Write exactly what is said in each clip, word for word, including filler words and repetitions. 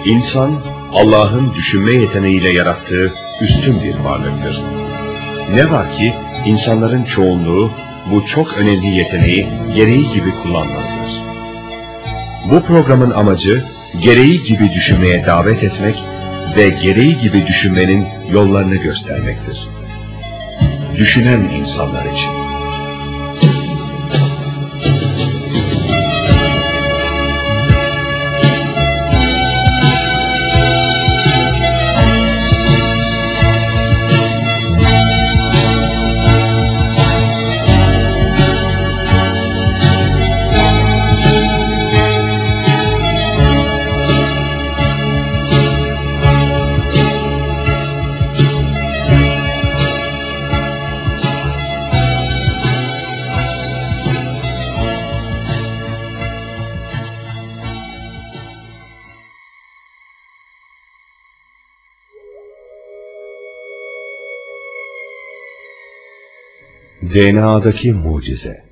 İnsan, Allah'ın düşünme yeteneğiyle yarattığı üstün bir varlıktır. Ne var ki, insanların çoğunluğu bu çok önemli yeteneği gereği gibi kullanmazlar. Bu programın amacı, gereği gibi düşünmeye davet etmek ve gereği gibi düşünmenin yollarını göstermektir. Düşünen insanlar için. D N A'daki mucize.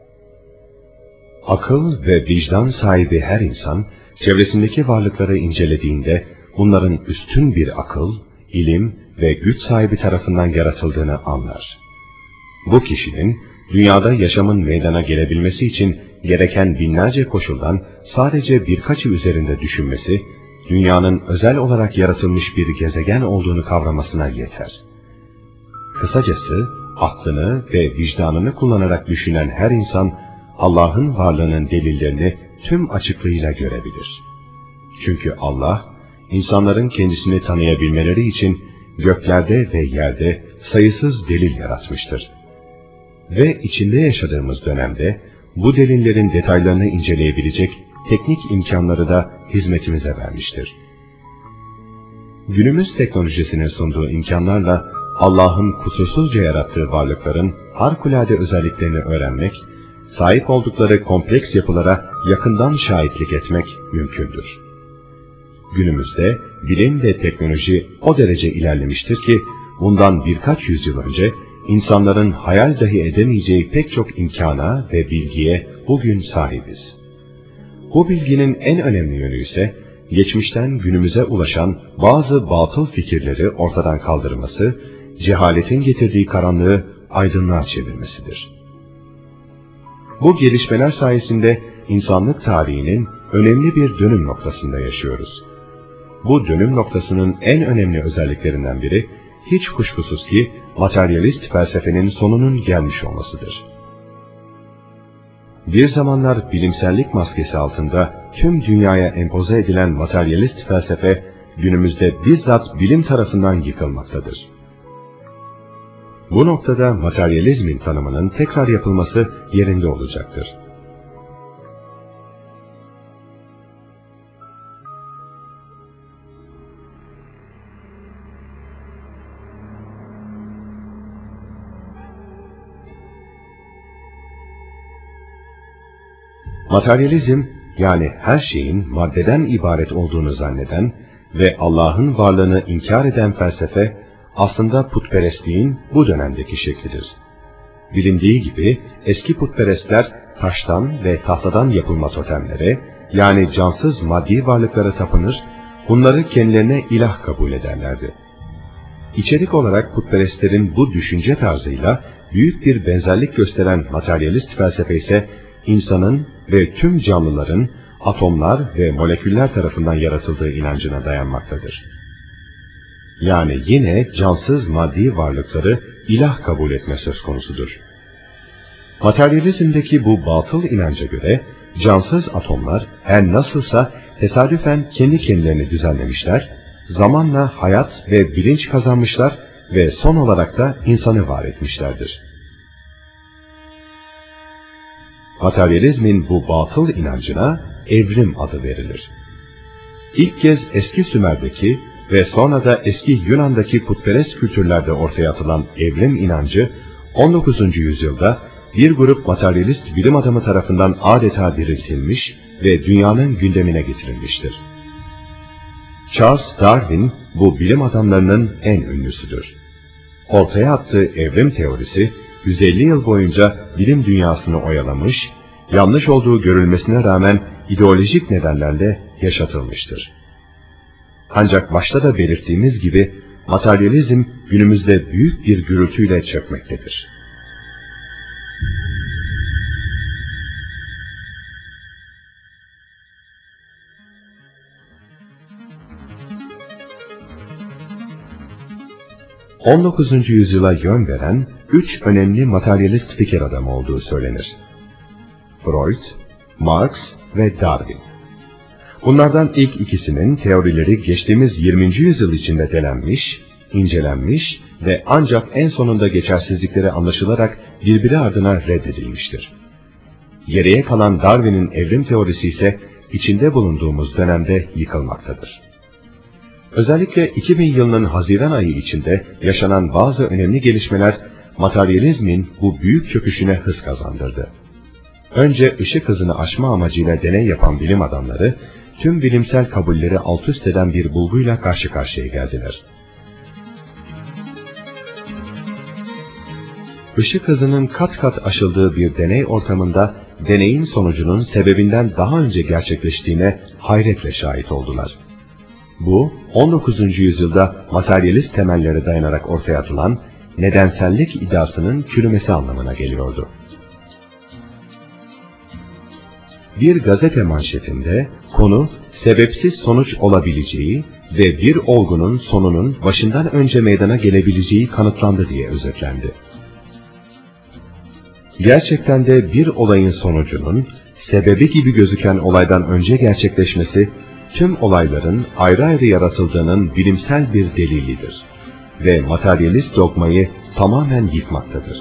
Akıl ve vicdan sahibi her insan, çevresindeki varlıkları incelediğinde, bunların üstün bir akıl, ilim ve güç sahibi tarafından yaratıldığını anlar. Bu kişinin, dünyada yaşamın meydana gelebilmesi için gereken binlerce koşuldan sadece birkaçı üzerinde düşünmesi, dünyanın özel olarak yaratılmış bir gezegen olduğunu kavramasına yeter. Kısacası, aklını ve vicdanını kullanarak düşünen her insan, Allah'ın varlığının delillerini tüm açıklığıyla görebilir. Çünkü Allah, insanların kendisini tanıyabilmeleri için göklerde ve yerde sayısız delil yaratmıştır. Ve içinde yaşadığımız dönemde, bu delillerin detaylarını inceleyebilecek teknik imkanları da hizmetimize vermiştir. Günümüz teknolojisinin sunduğu imkanlarla, Allah'ın kusursuzca yarattığı varlıkların harikulade özelliklerini öğrenmek, sahip oldukları kompleks yapılara yakından şahitlik etmek mümkündür. Günümüzde bilim ve teknoloji o derece ilerlemiştir ki, bundan birkaç yüzyıl önce insanların hayal dahi edemeyeceği pek çok imkana ve bilgiye bugün sahibiz. Bu bilginin en önemli yönü ise, geçmişten günümüze ulaşan bazı batıl fikirleri ortadan kaldırması, cehaletin getirdiği karanlığı aydınlığa çevirmesidir. Bu gelişmeler sayesinde insanlık tarihinin önemli bir dönüm noktasında yaşıyoruz. Bu dönüm noktasının en önemli özelliklerinden biri, hiç kuşkusuz ki materyalist felsefenin sonunun gelmiş olmasıdır. Bir zamanlar bilimsellik maskesi altında tüm dünyaya empoze edilen materyalist felsefe, günümüzde bizzat bilim tarafından yıkılmaktadır. Bu noktada materyalizmin tanımının tekrar yapılması yerinde olacaktır. Materyalizm, yani her şeyin maddeden ibaret olduğunu zanneden ve Allah'ın varlığını inkar eden felsefe, aslında putperestliğin bu dönemdeki şeklidir. Bilindiği gibi eski putperestler taştan ve tahtadan yapılma totemlere, yani cansız maddi varlıklara tapınır, bunları kendilerine ilah kabul ederlerdi. İçerik olarak putperestlerin bu düşünce tarzıyla büyük bir benzerlik gösteren materyalist felsefe ise, insanın ve tüm canlıların atomlar ve moleküller tarafından yaratıldığı inancına dayanmaktadır. Yani yine cansız maddi varlıkları ilah kabul etme söz konusudur. Materyalizmdeki bu batıl inanca göre, cansız atomlar her nasılsa tesadüfen kendi kendilerini düzenlemişler, zamanla hayat ve bilinç kazanmışlar ve son olarak da insanı var etmişlerdir. Materyalizmin bu batıl inancına evrim adı verilir. İlk kez eski Sümer'deki ve sonra da eski Yunan'daki putperest kültürlerde ortaya atılan evrim inancı, on dokuzuncu yüzyılda bir grup materyalist bilim adamı tarafından adeta diriltilmiş ve dünyanın gündemine getirilmiştir. Charles Darwin, bu bilim adamlarının en ünlüsüdür. Ortaya attığı evrim teorisi, yüz elli yıl boyunca bilim dünyasını oyalamış, yanlış olduğu görülmesine rağmen ideolojik nedenlerle yaşatılmıştır. Ancak başta da belirttiğimiz gibi materyalizm günümüzde büyük bir gürültüyle çökmektedir. on dokuzuncu yüzyıla yön veren üç önemli materyalist fikir adamı olduğu söylenir. Freud, Marx ve Darwin. Bunlardan ilk ikisinin teorileri geçtiğimiz yirminci yüzyıl içinde delenmiş, incelenmiş ve ancak en sonunda geçersizlikleri anlaşılarak birbiri ardına reddedilmiştir. Geriye kalan Darwin'in evrim teorisi ise içinde bulunduğumuz dönemde yıkılmaktadır. Özellikle iki bin yılının Haziran ayı içinde yaşanan bazı önemli gelişmeler materyalizmin bu büyük çöküşüne hız kazandırdı. Önce ışık hızını aşma amacıyla deney yapan bilim adamları, tüm bilimsel kabulleri altüst eden bir bulguyla karşı karşıya geldiler. Işık hızının kat kat aşıldığı bir deney ortamında, deneyin sonucunun sebebinden daha önce gerçekleştiğine hayretle şahit oldular. Bu, on dokuzuncu yüzyılda materyalist temellere dayanarak ortaya atılan nedensellik iddiasının çürümesi anlamına geliyordu. Bir gazete manşetinde konu sebepsiz sonuç olabileceği ve bir olgunun sonunun başından önce meydana gelebileceği kanıtlandı diye özetlendi. Gerçekten de bir olayın sonucunun sebebi gibi gözüken olaydan önce gerçekleşmesi, tüm olayların ayrı ayrı yaratıldığının bilimsel bir delilidir ve materyalist dogmayı tamamen yıkmaktadır.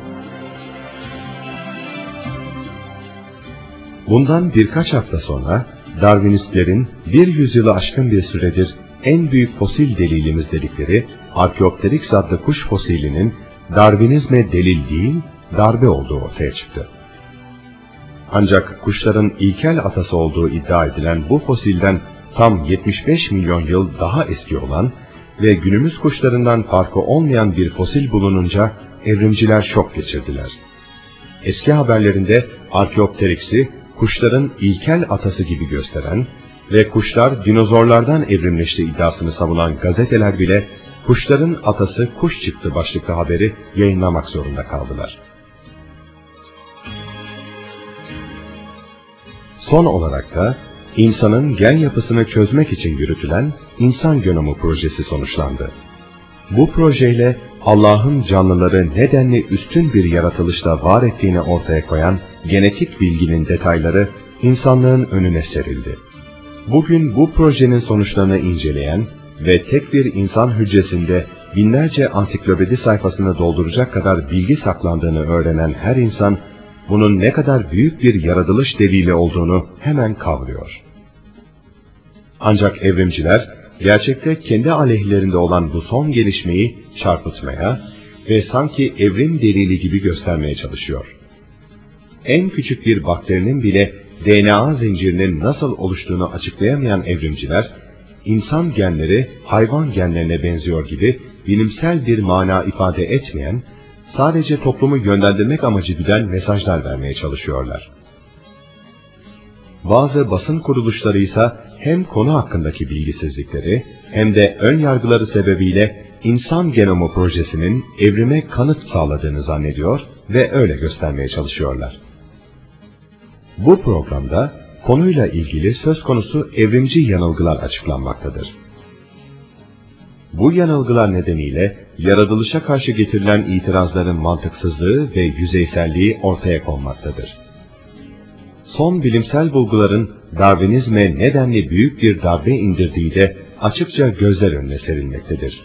Bundan birkaç hafta sonra Darwinistlerin bir yüzyılı aşkın bir süredir en büyük fosil delilimiz dedikleri Archaeopteryx adlı kuş fosilinin Darwinizme delil değil, darbe olduğu ortaya çıktı. Ancak kuşların ilkel atası olduğu iddia edilen bu fosilden tam yetmiş beş milyon yıl daha eski olan ve günümüz kuşlarından farkı olmayan bir fosil bulununca evrimciler şok geçirdiler. Eski haberlerinde Archaeopteryx'i kuşların ilkel atası gibi gösteren ve kuşlar dinozorlardan evrimleşti iddiasını savunan gazeteler bile kuşların atası kuş çıktı başlıklı haberi yayınlamak zorunda kaldılar. Son olarak da insanın gen yapısını çözmek için yürütülen insan genomu projesi sonuçlandı. Bu projeyle Allah'ın canlıları nedenli üstün bir yaratılışla var ettiğini ortaya koyan genetik bilginin detayları insanlığın önüne serildi. Bugün bu projenin sonuçlarını inceleyen ve tek bir insan hücresinde binlerce ansiklopedi sayfasını dolduracak kadar bilgi saklandığını öğrenen her insan, bunun ne kadar büyük bir yaratılış delili olduğunu hemen kavruyor. Ancak evrimciler, gerçekte kendi aleyhlerinde olan bu son gelişmeyi çarpıtmaya ve sanki evrim delili gibi göstermeye çalışıyor. En küçük bir bakterinin bile D N A zincirinin nasıl oluştuğunu açıklayamayan evrimciler, insan genleri hayvan genlerine benziyor gibi bilimsel bir mana ifade etmeyen, sadece toplumu yönlendirmek amacı güden mesajlar vermeye çalışıyorlar. Bazı basın kuruluşları ise hem konu hakkındaki bilgisizlikleri hem de ön yargıları sebebiyle insan genomu projesinin evrime kanıt sağladığını zannediyor ve öyle göstermeye çalışıyorlar. Bu programda konuyla ilgili söz konusu evrimci yanılgılar açıklanmaktadır. Bu yanılgılar nedeniyle yaratılışa karşı getirilen itirazların mantıksızlığı ve yüzeyselliği ortaya konmaktadır. Son bilimsel bulguların Darwinizme nedenli büyük bir darbe indirdiği de açıkça gözler önüne serilmektedir.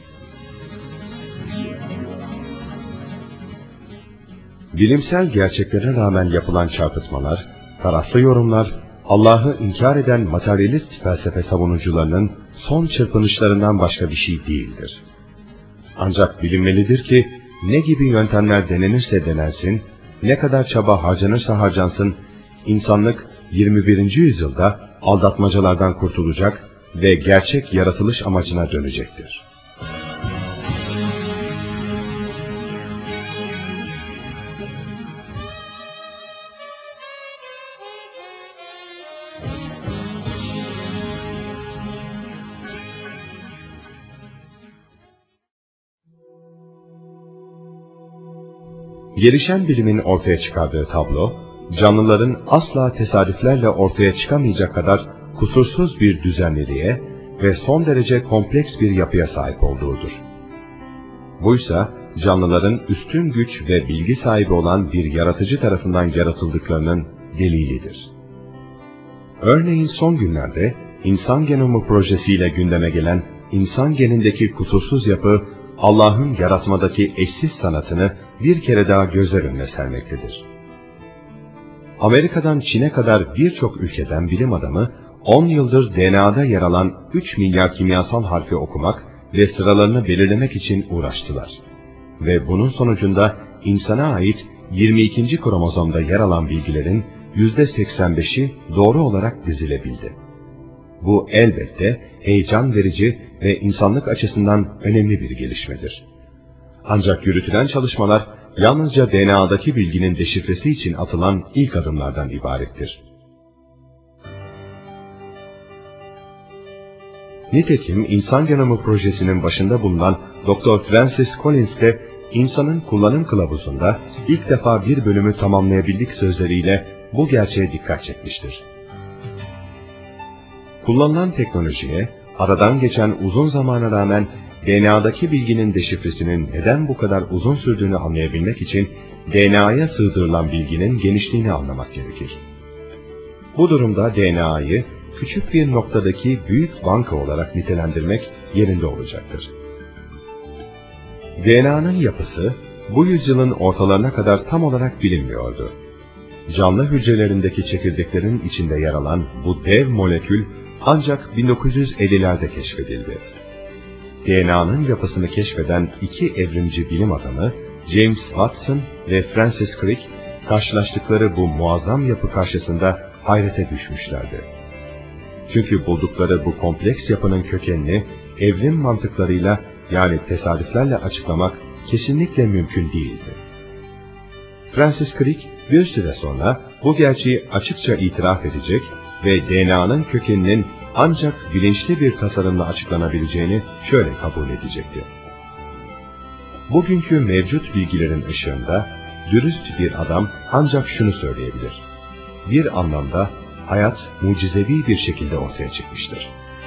Bilimsel gerçeklere rağmen yapılan çarpıtmalar, taraflı yorumlar, Allah'ı inkar eden materyalist felsefe savunucularının son çırpınışlarından başka bir şey değildir. Ancak bilinmelidir ki, ne gibi yöntemler denenirse denensin, ne kadar çaba harcanırsa harcansın, insanlık yirmi birinci yüzyılda aldatmacalardan kurtulacak ve gerçek yaratılış amacına dönecektir. Gelişen bilimin ortaya çıkardığı tablo, canlıların asla tesadüflerle ortaya çıkamayacak kadar kusursuz bir düzenliliğe ve son derece kompleks bir yapıya sahip olduğudur. Buysa, canlıların üstün güç ve bilgi sahibi olan bir yaratıcı tarafından yaratıldıklarının delilidir. Örneğin son günlerde insan genomu projesiyle gündeme gelen insan genindeki kusursuz yapı, Allah'ın yaratmadaki eşsiz sanatını bir kere daha gözler önüne sermektedir. Amerika'dan Çin'e kadar birçok ülkeden bilim adamı, on yıldır D N A'da yer alan üç milyar kimyasal harfi okumak ve sıralarını belirlemek için uğraştılar. Ve bunun sonucunda insana ait yirmi ikinci kromozomda yer alan bilgilerin yüzde seksen beşi doğru olarak dizilebildi. Bu elbette heyecan verici ve insanlık açısından önemli bir gelişmedir. Ancak yürütülen çalışmalar yalnızca D N A'daki bilginin deşifresi için atılan ilk adımlardan ibarettir. Nitekim İnsan Genomu Projesi'nin başında bulunan Doktor Francis Collins de insanın kullanım kılavuzunda ilk defa bir bölümü tamamlayabildik sözleriyle bu gerçeğe dikkat çekmiştir. Kullanılan teknolojiye, aradan geçen uzun zamana rağmen D N A'daki bilginin deşifresinin neden bu kadar uzun sürdüğünü anlayabilmek için D N A'ya sığdırılan bilginin genişliğini anlamak gerekir. Bu durumda D N A'yı küçük bir noktadaki büyük banka olarak nitelendirmek yerinde olacaktır. D N A'nın yapısı bu yüzyılın ortalarına kadar tam olarak bilinmiyordu. Canlı hücrelerindeki çekirdeklerin içinde yer alan bu dev molekül ancak bin dokuz yüz ellilerde keşfedildi. D N A'nın yapısını keşfeden iki evrimci bilim adamı James Watson ve Francis Crick, karşılaştıkları bu muazzam yapı karşısında hayrete düşmüşlerdi. Çünkü buldukları bu kompleks yapının kökenini evrim mantıklarıyla, yani tesadüflerle açıklamak kesinlikle mümkün değildi. Francis Crick bir süre sonra bu gerçeği açıkça itiraf edecek ve D N A'nın kökeninin ancak bilinçli bir tasarımla açıklanabileceğini şöyle kabul edecekti. Bugünkü mevcut bilgilerin ışığında dürüst bir adam ancak şunu söyleyebilir: bir anlamda hayat mucizevi bir şekilde ortaya çıkmıştır.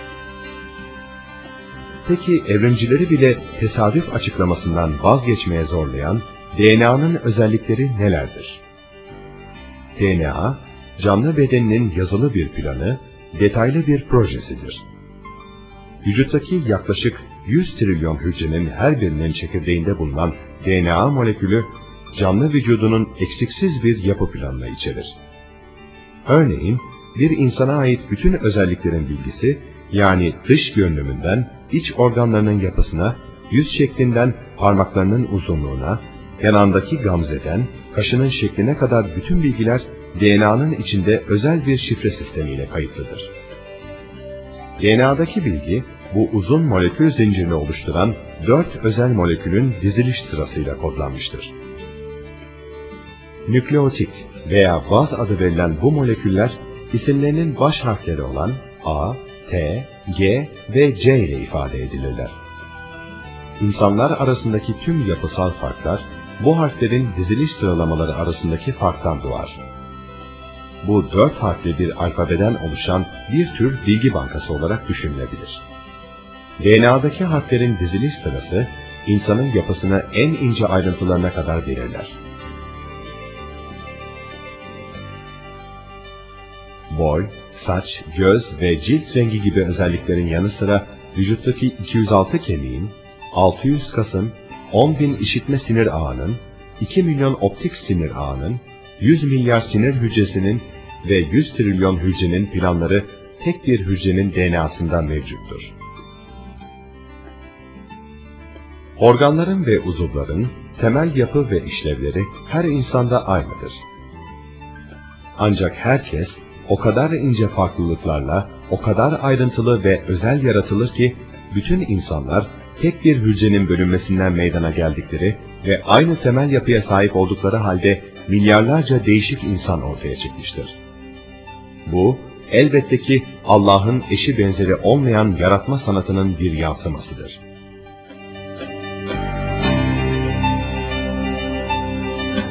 Peki evrimcileri bile tesadüf açıklamasından vazgeçmeye zorlayan D N A'nın özellikleri nelerdir? D N A, canlı bedeninin yazılı bir planı, detaylı bir projesidir. Vücuttaki yaklaşık yüz trilyon hücrenin her birinin çekirdeğinde bulunan D N A molekülü, canlı vücudunun eksiksiz bir yapı planını içerir. Örneğin, bir insana ait bütün özelliklerin bilgisi, yani dış görünümünden iç organlarının yapısına, yüz şeklinden parmaklarının uzunluğuna, yanağındaki gamzeden kaşının şekline kadar bütün bilgiler D N A'nın içinde özel bir şifre sistemiyle kayıtlıdır. D N A'daki bilgi, bu uzun molekül zincirini oluşturan dört özel molekülün diziliş sırasıyla kodlanmıştır. Nükleotit veya baz adı verilen bu moleküller, isimlerinin baş harfleri olan A, T, G ve C ile ifade edilirler. İnsanlar arasındaki tüm yapısal farklar, bu harflerin diziliş sıralamaları arasındaki farktan doğar. Bu dört harfli bir alfabeden oluşan bir tür bilgi bankası olarak düşünülebilir. D N A'daki harflerin diziliş sırası, insanın yapısını en ince ayrıntılarına kadar belirler. Boy, saç, göz ve cilt rengi gibi özelliklerin yanı sıra vücuttaki iki yüz altı kemiğin, altı yüz kasın, on bin işitme sinir ağının, iki milyon optik sinir ağının, yüz milyar sinir hücresinin ve yüz trilyon hücrenin planları tek bir hücrenin D N A'sından mevcuttur. Organların ve uzuvların temel yapı ve işlevleri her insanda aynıdır. Ancak herkes o kadar ince farklılıklarla, o kadar ayrıntılı ve özel yaratılır ki, bütün insanlar tek bir hücrenin bölünmesinden meydana geldikleri ve aynı temel yapıya sahip oldukları halde milyarlarca değişik insan ortaya çıkmıştır. Bu, elbette ki Allah'ın eşi benzeri olmayan yaratma sanatının bir yansımasıdır.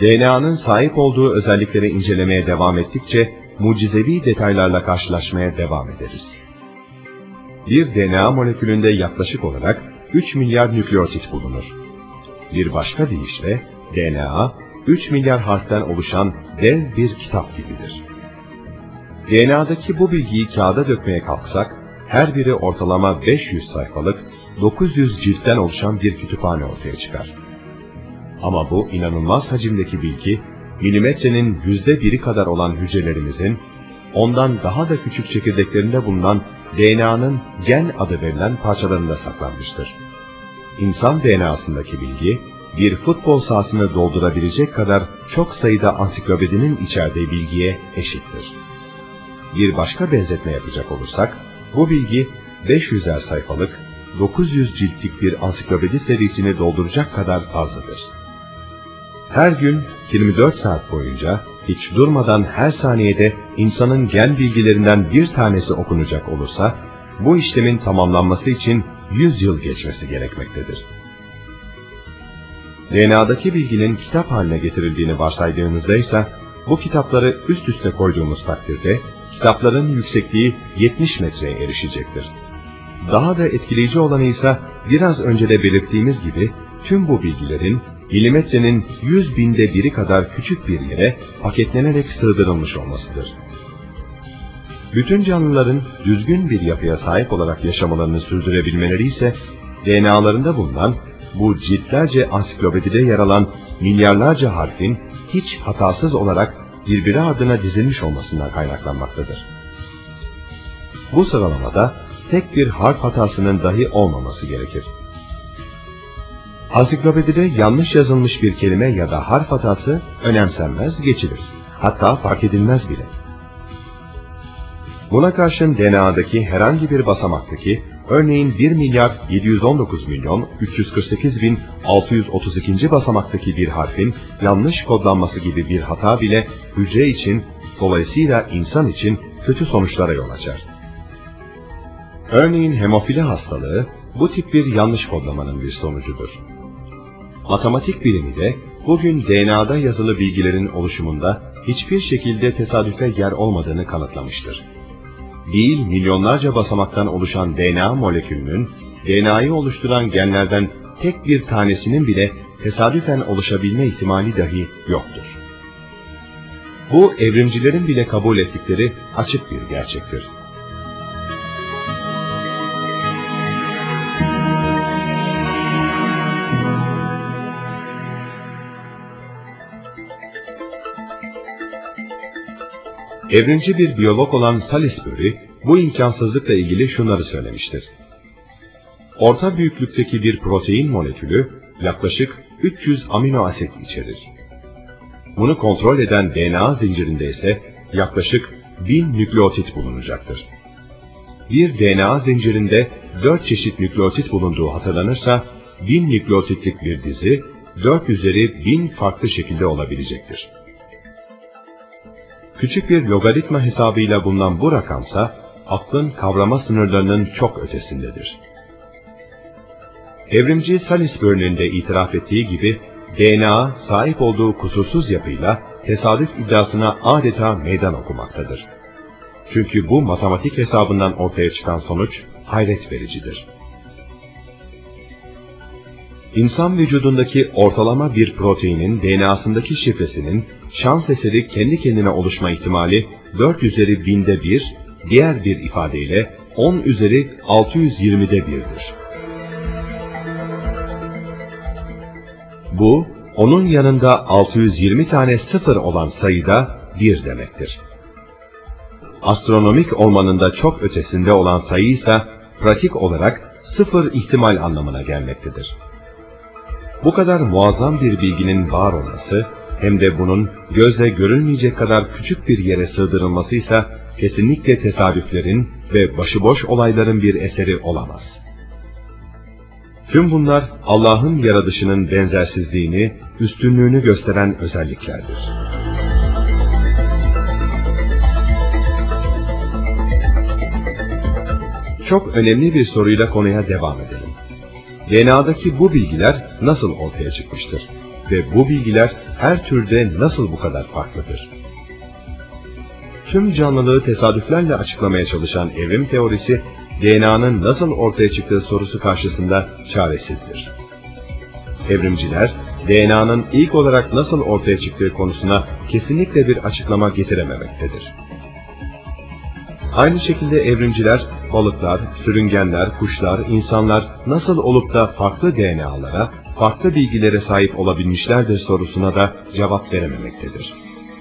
D N A'nın sahip olduğu özellikleri incelemeye devam ettikçe mucizevi detaylarla karşılaşmaya devam ederiz. Bir D N A molekülünde yaklaşık olarak üç milyar nükleotit bulunur. Bir başka deyişle D N A, üç milyar harften oluşan dev bir kitap gibidir. D N A'daki bu bilgiyi kağıda dökmeye kalksak, her biri ortalama beş yüz sayfalık, dokuz yüz ciltten oluşan bir kütüphane ortaya çıkar. Ama bu inanılmaz hacimdeki bilgi, milimetrenin yüzde biri kadar olan hücrelerimizin, ondan daha da küçük çekirdeklerinde bulunan D N A'nın gen adı verilen parçalarında saklanmıştır. İnsan D N A'sındaki bilgi, bir futbol sahasını doldurabilecek kadar çok sayıda ansiklopedinin içerdiği bilgiye eşittir. Bir başka benzetme yapacak olursak, bu bilgi beş yüzer sayfalık, dokuz yüz ciltlik bir ansiklopedi serisini dolduracak kadar fazladır. Her gün yirmi dört saat boyunca hiç durmadan her saniyede insanın gen bilgilerinden bir tanesi okunacak olursa, bu işlemin tamamlanması için yüz yıl geçmesi gerekmektedir. D N A'daki bilginin kitap haline getirildiğini varsaydığımızda ise, bu kitapları üst üste koyduğumuz takdirde, kitapların yüksekliği yetmiş metreye erişecektir. Daha da etkileyici olanı ise, biraz önce de belirttiğimiz gibi, tüm bu bilgilerin, milimetrenin yüz binde biri kadar küçük bir yere paketlenerek sığdırılmış olmasıdır. Bütün canlıların düzgün bir yapıya sahip olarak yaşamalarını sürdürebilmeleri ise, D N A'larında bulunan, bu ciltlerce ansiklopedide yer alan milyarlarca harfin hiç hatasız olarak birbiri ardına dizilmiş olmasından kaynaklanmaktadır. Bu sıralamada tek bir harf hatasının dahi olmaması gerekir. Ansiklopedide yanlış yazılmış bir kelime ya da harf hatası önemsenmez, geçilir. Hatta fark edilmez bile. Buna karşın D N A'daki herhangi bir basamaktaki, örneğin bir milyar yedi yüz on dokuz milyon üç yüz kırk sekiz bin altı yüz otuz iki. basamaktaki bir harfin yanlış kodlanması gibi bir hata bile hücre için, dolayısıyla insan için kötü sonuçlara yol açar. Örneğin hemofili hastalığı bu tip bir yanlış kodlamanın bir sonucudur. Matematik bilimi de bugün D N A'da yazılı bilgilerin oluşumunda hiçbir şekilde tesadüfe yer olmadığını kanıtlamıştır. Değil milyonlarca basamaktan oluşan D N A molekülünün, D N A'yı oluşturan genlerden tek bir tanesinin bile tesadüfen oluşabilme ihtimali dahi yoktur. Bu evrimcilerin bile kabul ettikleri açık bir gerçektir. Evrimci bir biyolog olan Salisbury, bu imkansızlıkla ilgili şunları söylemiştir. Orta büyüklükteki bir protein molekülü yaklaşık üç yüz amino asit içerir. Bunu kontrol eden D N A zincirinde ise yaklaşık bin nükleotit bulunacaktır. Bir D N A zincirinde dört çeşit nükleotit bulunduğu hatırlanırsa, bin nükleotitlik bir dizi dört üzeri bin farklı şekilde olabilecektir. Küçük bir logaritma hesabıyla bulunan bu rakamsa, aklın kavrama sınırlarının çok ötesindedir. Evrimci Salisbury'nin de itiraf ettiği gibi, D N A sahip olduğu kusursuz yapıyla tesadüf iddiasına adeta meydan okumaktadır. Çünkü bu matematik hesabından ortaya çıkan sonuç hayret vericidir. İnsan vücudundaki ortalama bir proteinin D N A'sındaki şifresinin şans eseri kendi kendine oluşma ihtimali dört üzeri binde bir, diğer bir ifadeyle on üzeri altı yüz yirmide birdir. Bu, onun yanında altı yüz yirmi tane sıfır olan sayıda bir demektir. Astronomik olmanın da çok ötesinde olan sayı ise pratik olarak sıfır ihtimal anlamına gelmektedir. Bu kadar muazzam bir bilginin var olması, hem de bunun gözle görülmeyecek kadar küçük bir yere sığdırılması ise kesinlikle tesadüflerin ve başıboş olayların bir eseri olamaz. Tüm bunlar Allah'ın yaratışının benzersizliğini, üstünlüğünü gösteren özelliklerdir. Çok önemli bir soruyla konuya devam edelim. D N A'daki bu bilgiler nasıl ortaya çıkmıştır? ve bu bilgiler her türde nasıl bu kadar farklıdır? Tüm canlılığı tesadüflerle açıklamaya çalışan evrim teorisi, D N A'nın nasıl ortaya çıktığı sorusu karşısında çaresizdir. Evrimciler, D N A'nın ilk olarak nasıl ortaya çıktığı konusuna kesinlikle bir açıklama getirememektedir. Aynı şekilde evrimciler, balıklar, sürüngenler, kuşlar, insanlar nasıl olup da farklı D N A'lara, farklı bilgilere sahip olabilmişlerdir sorusuna da cevap verememektedir.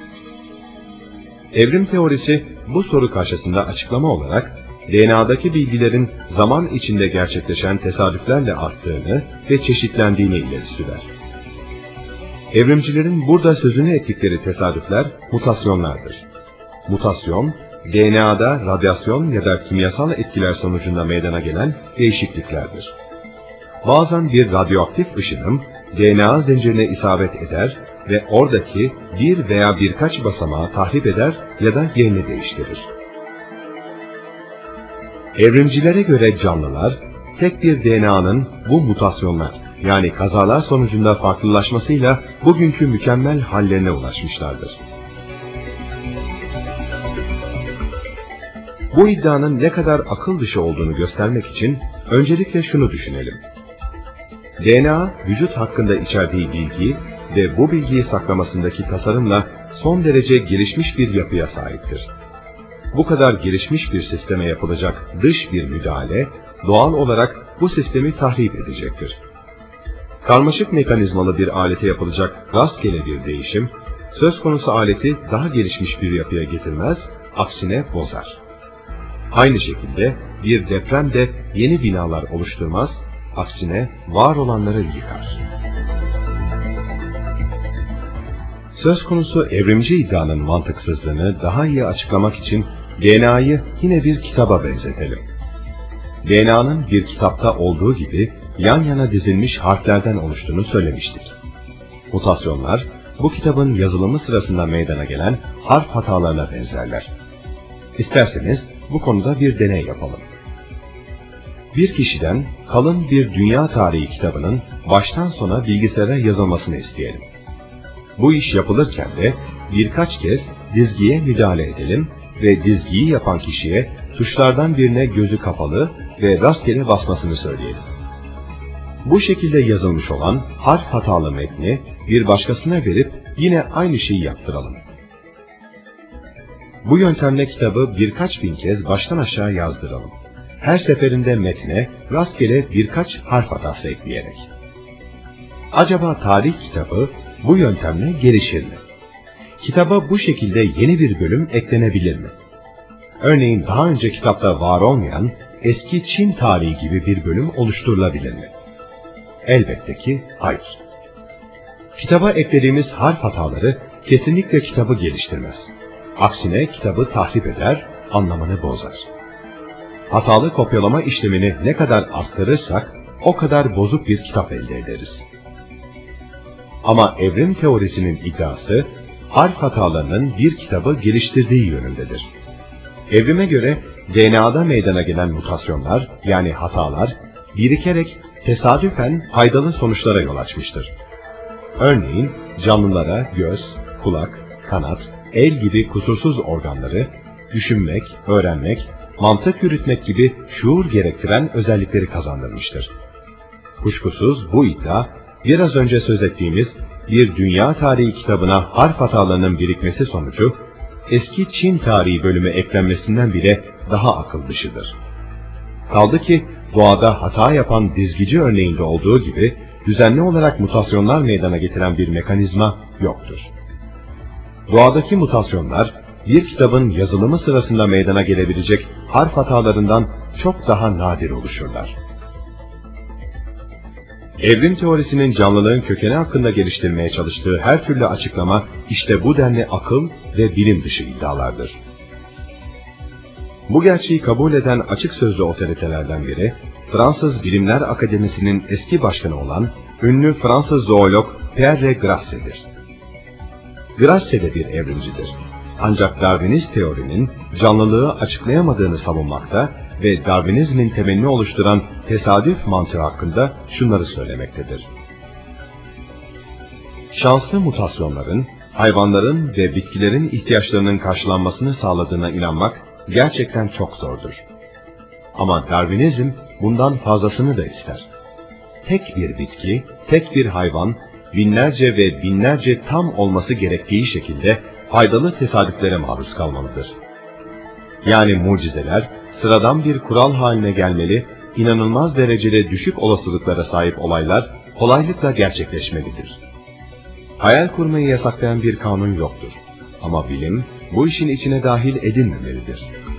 Evrim teorisi bu soru karşısında açıklama olarak, D N A'daki bilgilerin zaman içinde gerçekleşen tesadüflerle arttığını ve çeşitlendiğini ileri sürer. Evrimcilerin burada sözünü ettikleri tesadüfler mutasyonlardır. Mutasyon, D N A'da radyasyon ya da kimyasal etkiler sonucunda meydana gelen değişikliklerdir. Bazen bir radyoaktif ışınım D N A zincirine isabet eder ve oradaki bir veya birkaç basamağı tahrip eder ya da yerini değiştirir. Evrimcilere göre canlılar, tek bir D N A'nın bu mutasyonlar, yani kazalar sonucunda farklılaşmasıyla bugünkü mükemmel hallerine ulaşmışlardır. Bu iddianın ne kadar akıl dışı olduğunu göstermek için öncelikle şunu düşünelim. D N A, vücut hakkında içerdiği bilgi ve bu bilgiyi saklamasındaki tasarımla son derece gelişmiş bir yapıya sahiptir. Bu kadar gelişmiş bir sisteme yapılacak dış bir müdahale, doğal olarak bu sistemi tahrip edecektir. Karmaşık mekanizmalı bir alete yapılacak rastgele bir değişim, söz konusu aleti daha gelişmiş bir yapıya getirmez, aksine bozar. Aynı şekilde bir deprem de yeni binalar oluşturmaz, aksine var olanları yıkar. Söz konusu evrimci iddianın mantıksızlığını daha iyi açıklamak için D N A'yı yine bir kitaba benzetelim. D N A'nın bir kitapta olduğu gibi yan yana dizilmiş harflerden oluştuğunu söylemiştik. Mutasyonlar, bu kitabın yazılımı sırasında meydana gelen harf hatalarına benzerler. İsterseniz bu konuda bir deney yapalım. Bir kişiden kalın bir dünya tarihi kitabının baştan sona bilgisayara yazılmasını isteyelim. Bu iş yapılırken de birkaç kez dizgiye müdahale edelim ve dizgiyi yapan kişiye tuşlardan birine gözü kapalı ve rastgele basmasını söyleyelim. Bu şekilde yazılmış olan harf hatalı metni bir başkasına verip yine aynı şeyi yaptıralım. Bu yöntemle kitabı birkaç bin kez baştan aşağı yazdıralım. Her seferinde metne rastgele birkaç harf hatası ekleyerek. Acaba tarih kitabı bu yöntemle gelişir mi? Kitaba bu şekilde yeni bir bölüm eklenebilir mi? Örneğin daha önce kitapta var olmayan eski Çin tarihi gibi bir bölüm oluşturulabilir mi? Elbette ki hayır. Kitaba eklediğimiz harf hataları kesinlikle kitabı geliştirmez. Aksine kitabı tahrip eder, anlamını bozar. Hatalı kopyalama işlemini ne kadar arttırırsak o kadar bozuk bir kitap elde ederiz. Ama evrim teorisinin iddiası, harf hatalarının bir kitabı geliştirdiği yönündedir. Evrime göre D N A'da meydana gelen mutasyonlar, yani hatalar, birikerek tesadüfen faydalı sonuçlara yol açmıştır. Örneğin canlılara göz, kulak, kanat, el gibi kusursuz organları, düşünmek, öğrenmek, mantık yürütmek gibi şuur gerektiren özellikleri kazandırmıştır. Kuşkusuz bu iddia, biraz önce söz ettiğimiz bir dünya tarihi kitabına harf hatalarının birikmesi sonucu, eski Çin tarihi bölümü eklenmesinden bile daha akıl dışıdır. Kaldı ki doğada hata yapan dizgici örneğinde olduğu gibi düzenli olarak mutasyonlar meydana getiren bir mekanizma yoktur. Doğadaki mutasyonlar bir kitabın yazılımı sırasında meydana gelebilecek harf hatalarından çok daha nadir oluşurlar. Evrim teorisinin canlılığın kökeni hakkında geliştirmeye çalıştığı her türlü açıklama işte bu denli akıl ve bilim dışı iddialardır. Bu gerçeği kabul eden açık sözlü otoritelerden biri, Fransız Bilimler Akademisi'nin eski başkanı olan ünlü Fransız zoolog Pierre Grasse'dir. Grasse de bir evrimcidir. Ancak Darwinist teorinin canlılığı açıklayamadığını savunmakta ve Darwinizmin temelini oluşturan tesadüf mantığı hakkında şunları söylemektedir. şanslı mutasyonların, hayvanların ve bitkilerin ihtiyaçlarının karşılanmasını sağladığına inanmak gerçekten çok zordur. Ama Darwinizm bundan fazlasını da ister. Tek bir bitki, tek bir hayvan, binlerce ve binlerce tam olması gerektiği şekilde faydalı tesadüflere maruz kalmalıdır. Yani mucizeler, sıradan bir kural haline gelmeli, inanılmaz derecede düşük olasılıklara sahip olaylar kolaylıkla gerçekleşmelidir. Hayal kurmayı yasaklayan bir kanun yoktur. Ama bilim, bu işin içine dahil edilmemelidir.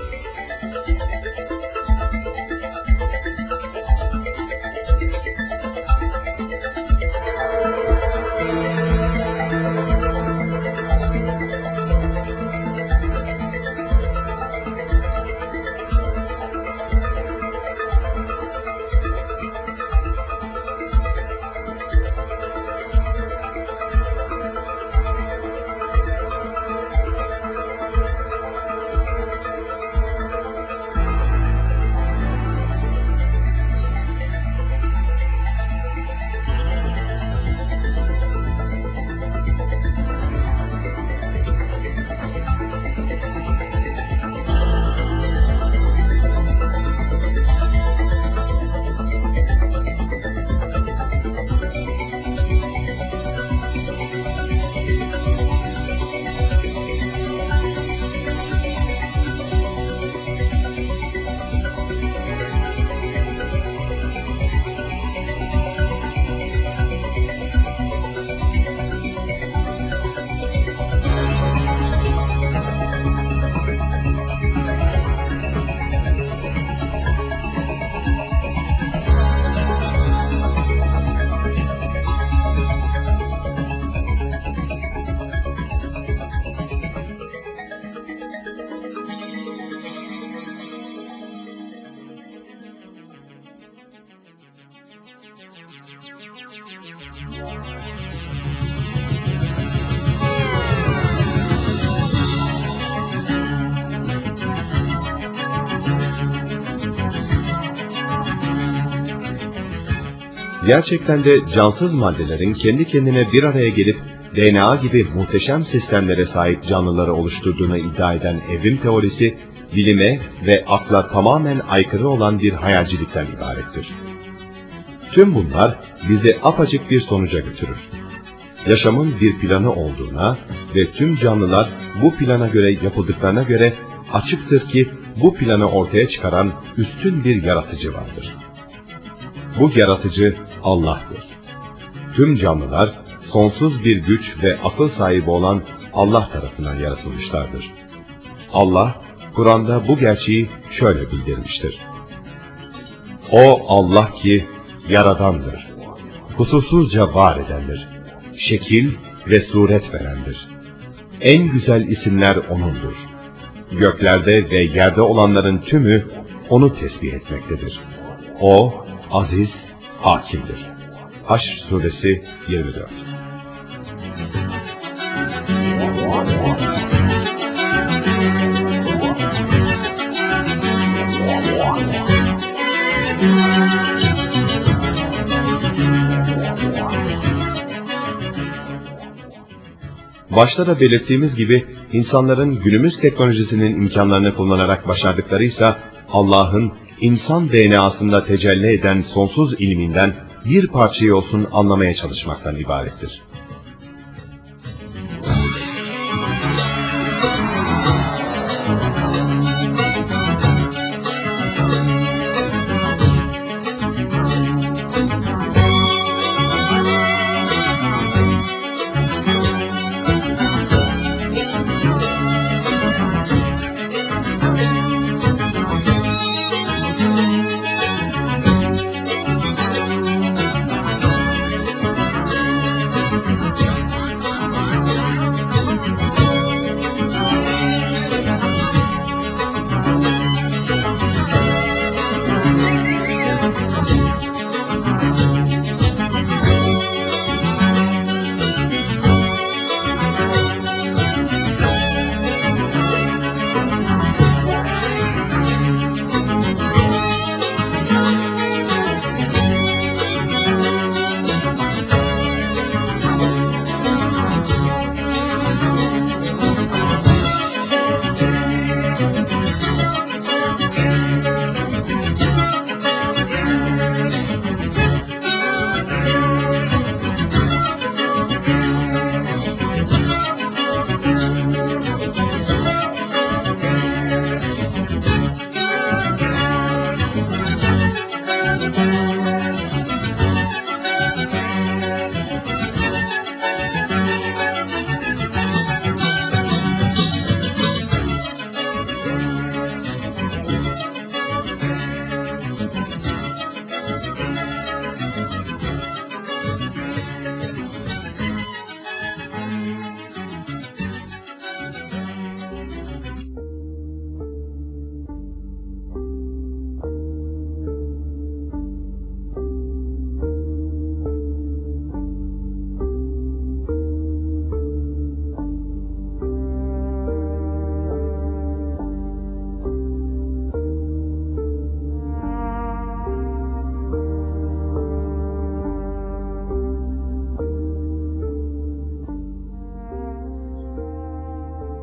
Gerçekten de cansız maddelerin kendi kendine bir araya gelip D N A gibi muhteşem sistemlere sahip canlıları oluşturduğunu iddia eden evrim teorisi, bilime ve akla tamamen aykırı olan bir hayalcilikten ibarettir. Tüm bunlar bizi apaçık bir sonuca götürür. Yaşamın bir planı olduğuna ve tüm canlılar bu plana göre yapıldıklarına göre açıktır ki bu planı ortaya çıkaran üstün bir yaratıcı vardır. Bu yaratıcı Allah'tır. Tüm canlılar sonsuz bir güç ve akıl sahibi olan Allah tarafından yaratılmışlardır. Allah, Kur'an'da bu gerçeği şöyle bildirmiştir. O Allah ki yaradandır, kusursuzca var edendir, şekil ve suret verendir. En güzel isimler O'nundur. Göklerde ve yerde olanların tümü O'nu tesbih etmektedir. O, aziz, hakimdir. Haşr suresi yirmi dört. Başta da belirttiğimiz gibi insanların günümüz teknolojisinin imkanlarını kullanarak başardıkları ise Allah'ın insan D N A'sında tecelli eden sonsuz ilminden bir parçayı olsun anlamaya çalışmaktan ibarettir.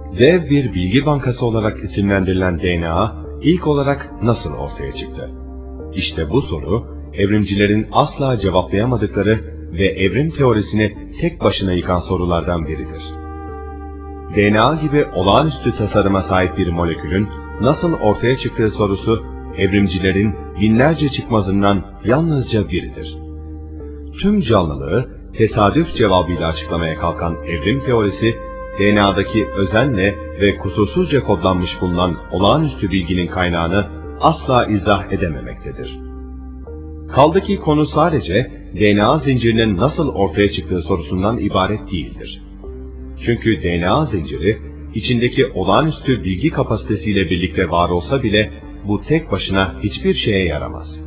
Dev bir bilgi bankası olarak isimlendirilen D N A ilk olarak nasıl ortaya çıktı? İşte bu soru, evrimcilerin asla cevaplayamadıkları ve evrim teorisini tek başına yıkan sorulardan biridir. D N A gibi olağanüstü tasarıma sahip bir molekülün nasıl ortaya çıktığı sorusu, evrimcilerin binlerce çıkmazından yalnızca biridir. Tüm canlılığı tesadüf cevabıyla açıklamaya kalkan evrim teorisi, D N A'daki özenle ve kusursuzca kodlanmış bulunan olağanüstü bilginin kaynağını asla izah edememektedir. Kaldı ki konu sadece D N A zincirinin nasıl ortaya çıktığı sorusundan ibaret değildir. Çünkü D N A zinciri, içindeki olağanüstü bilgi kapasitesiyle birlikte var olsa bile, bu tek başına hiçbir şeye yaramaz.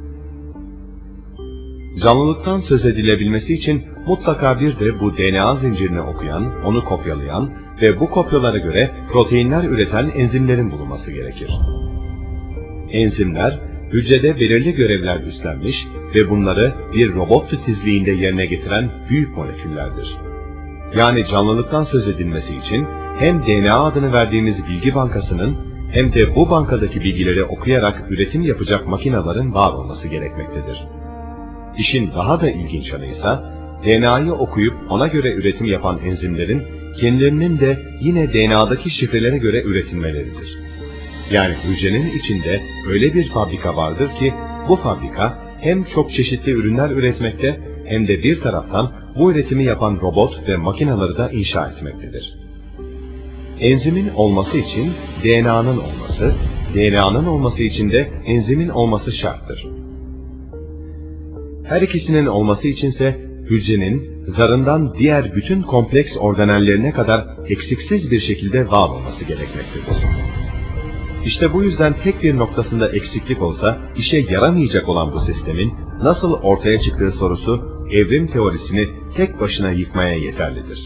Canlılıktan söz edilebilmesi için mutlaka bir de bu D N A zincirini okuyan, onu kopyalayan ve bu kopyalara göre proteinler üreten enzimlerin bulunması gerekir. Enzimler, hücrede belirli görevler üstlenmiş ve bunları bir robot titizliğinde yerine getiren büyük moleküllerdir. Yani canlılıktan söz edilmesi için hem D N A adını verdiğimiz bilgi bankasının hem de bu bankadaki bilgileri okuyarak üretim yapacak makinelerin var olması gerekmektedir. İşin daha da ilginç yanı ise D N A'yı okuyup ona göre üretim yapan enzimlerin kendilerinin de yine D N A'daki şifrelere göre üretilmeleridir. Yani hücrenin içinde öyle bir fabrika vardır ki bu fabrika hem çok çeşitli ürünler üretmekte hem de bir taraftan bu üretimi yapan robot ve makineleri de inşa etmektedir. Enzimin olması için D N A'nın olması, D N A'nın olması için de enzimin olması şarttır. Her ikisinin olması içinse hücrenin zarından diğer bütün kompleks organellerine kadar eksiksiz bir şekilde var olması gerekmektedir. İşte bu yüzden tek bir noktasında eksiklik olsa işe yaramayacak olan bu sistemin nasıl ortaya çıktığı sorusu evrim teorisini tek başına yıkmaya yeterlidir.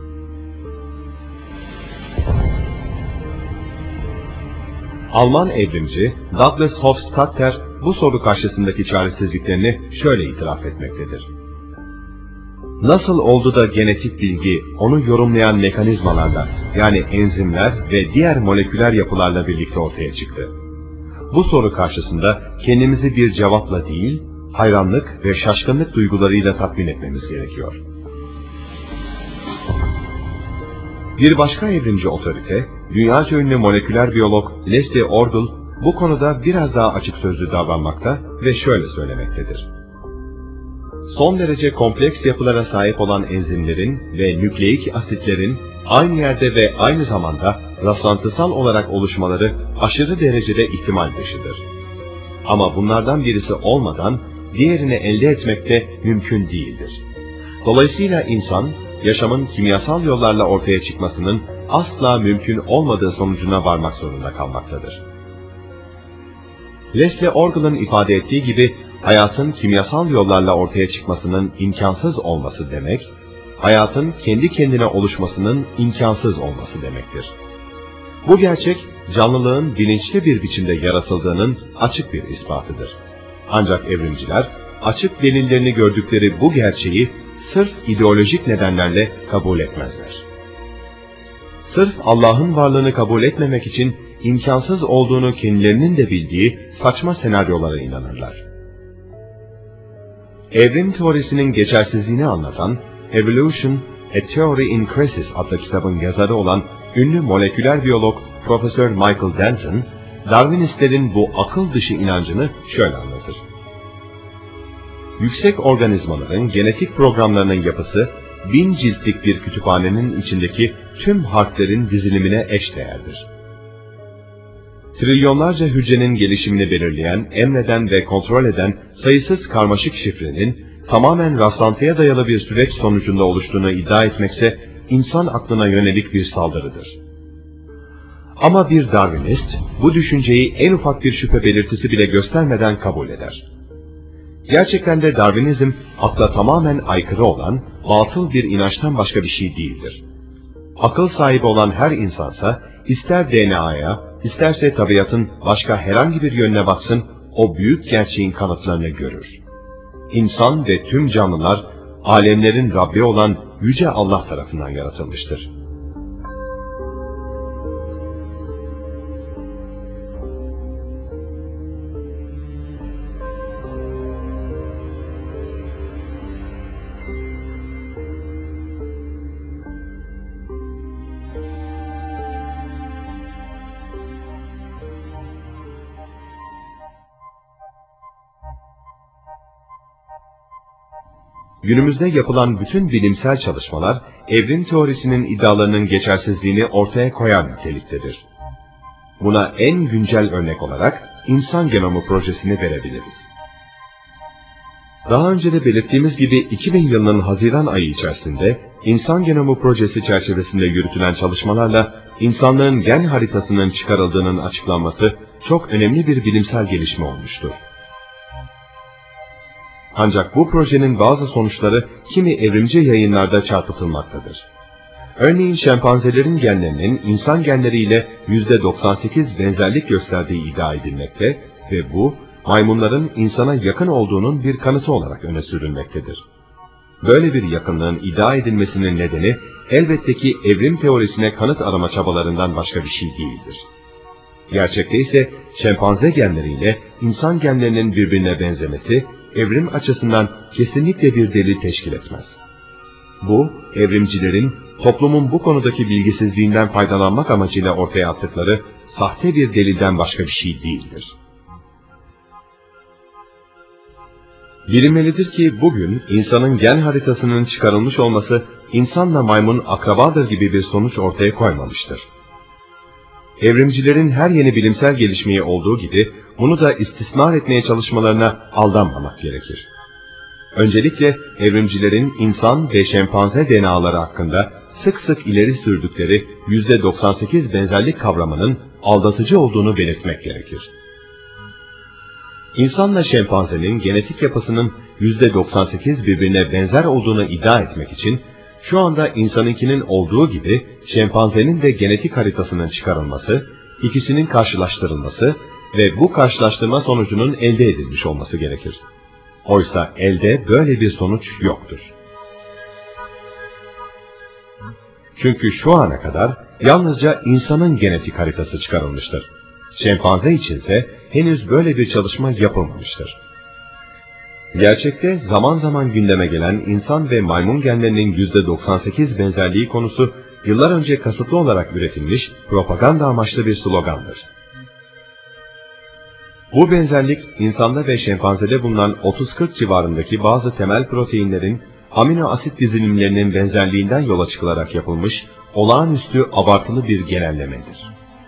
Alman evrimci Douglas Hofstadter bu soru karşısındaki çaresizliklerini şöyle itiraf etmektedir. Nasıl oldu da genetik bilgi onu yorumlayan mekanizmalarla, yani enzimler ve diğer moleküler yapılarla birlikte ortaya çıktı? Bu soru karşısında kendimizi bir cevapla değil, hayranlık ve şaşkınlık duygularıyla tatmin etmemiz gerekiyor. Bir başka evrimci otorite, dünyaca ünlü moleküler biyolog Leslie Orgel bu konuda biraz daha açık sözlü davranmakta ve şöyle söylemektedir. Son derece kompleks yapılara sahip olan enzimlerin ve nükleik asitlerin aynı yerde ve aynı zamanda rastlantısal olarak oluşmaları aşırı derecede ihtimal dışıdır. Ama bunlardan birisi olmadan diğerini elde etmek de mümkün değildir. Dolayısıyla insan, yaşamın kimyasal yollarla ortaya çıkmasının asla mümkün olmadığı sonucuna varmak zorunda kalmaktadır. Leslie Orgel'ın ifade ettiği gibi, hayatın kimyasal yollarla ortaya çıkmasının imkansız olması demek, hayatın kendi kendine oluşmasının imkansız olması demektir. Bu gerçek, canlılığın bilinçli bir biçimde yaratıldığının açık bir ispatıdır. Ancak evrimciler, açık delillerini gördükleri bu gerçeği sırf ideolojik nedenlerle kabul etmezler. Sırf Allah'ın varlığını kabul etmemek için imkansız olduğunu kendilerinin de bildiği saçma senaryolara inanırlar. Evrim teorisinin geçersizliğini anlatan Evolution, A Theory in Crisis adlı kitabın yazarı olan ünlü moleküler biyolog Profesör Michael Denton, Darwinistlerin bu akıl dışı inancını şöyle anlatır. Yüksek organizmaların genetik programlarının yapısı, bin ciltlik bir kütüphanenin içindeki tüm harflerin dizilimine eşdeğerdir. Trilyonlarca hücrenin gelişimini belirleyen, emreden ve kontrol eden sayısız karmaşık şifrenin tamamen rastlantıya dayalı bir süreç sonucunda oluştuğunu iddia etmekse insan aklına yönelik bir saldırıdır. Ama bir Darwinist bu düşünceyi en ufak bir şüphe belirtisi bile göstermeden kabul eder. Gerçekten de Darwinizm akla tamamen aykırı olan, batıl bir inançtan başka bir şey değildir. Akıl sahibi olan her insansa ister D N A'ya, isterse tabiatın başka herhangi bir yönüne baksın, o büyük gerçeğin kanıtlarını görür. İnsan ve tüm canlılar, alemlerin Rabbi olan Yüce Allah tarafından yaratılmıştır. Günümüzde yapılan bütün bilimsel çalışmalar, evrim teorisinin iddialarının geçersizliğini ortaya koyan niteliktedir. Buna en güncel örnek olarak insan genomu projesini verebiliriz. Daha önce de belirttiğimiz gibi iki bin yılının Haziran ayı içerisinde insan genomu projesi çerçevesinde yürütülen çalışmalarla insanlığın gen haritasının çıkarıldığının açıklanması çok önemli bir bilimsel gelişme olmuştur. Ancak bu projenin bazı sonuçları kimi evrimci yayınlarda çarpıtılmaktadır. Örneğin şempanzelerin genlerinin insan genleriyle yüzde doksan sekiz benzerlik gösterdiği iddia edilmekte ve bu, maymunların insana yakın olduğunun bir kanıtı olarak öne sürülmektedir. Böyle bir yakınlığın iddia edilmesinin nedeni, elbette ki evrim teorisine kanıt arama çabalarından başka bir şey değildir. Gerçekte ise şempanze genleriyle insan genlerinin birbirine benzemesi, evrim açısından kesinlikle bir delil teşkil etmez. Bu, evrimcilerin toplumun bu konudaki bilgisizliğinden faydalanmak amacıyla ortaya attıkları sahte bir delilden başka bir şey değildir. Bilinmelidir ki bugün insanın gen haritasının çıkarılmış olması insanla maymun akrabadır gibi bir sonuç ortaya koymamıştır. Evrimcilerin her yeni bilimsel gelişmeyi olduğu gibi bunu da istismar etmeye çalışmalarına aldanmamak gerekir. Öncelikle evrimcilerin insan ve şempanze D N A'ları hakkında sık sık ileri sürdükleri yüzde doksan sekiz benzerlik kavramının aldatıcı olduğunu belirtmek gerekir. İnsanla şempanzenin genetik yapısının yüzde doksan sekiz birbirine benzer olduğunu iddia etmek için, şu anda insanınkinin olduğu gibi şempanzenin de genetik haritasının çıkarılması, ikisinin karşılaştırılması ve bu karşılaştırma sonucunun elde edilmiş olması gerekir. Oysa elde böyle bir sonuç yoktur. Çünkü şu ana kadar yalnızca insanın genetik haritası çıkarılmıştır. Şempanze içinse henüz böyle bir çalışma yapılmamıştır. Gerçekte zaman zaman gündeme gelen insan ve maymun genlerinin yüzde doksan sekiz benzerliği konusu yıllar önce kasıtlı olarak üretilmiş propaganda amaçlı bir slogandır. Bu benzerlik insanda ve şempanzede bulunan otuz kırk civarındaki bazı temel proteinlerin amino asit dizilimlerinin benzerliğinden yola çıkılarak yapılmış olağanüstü abartılı bir genellemedir.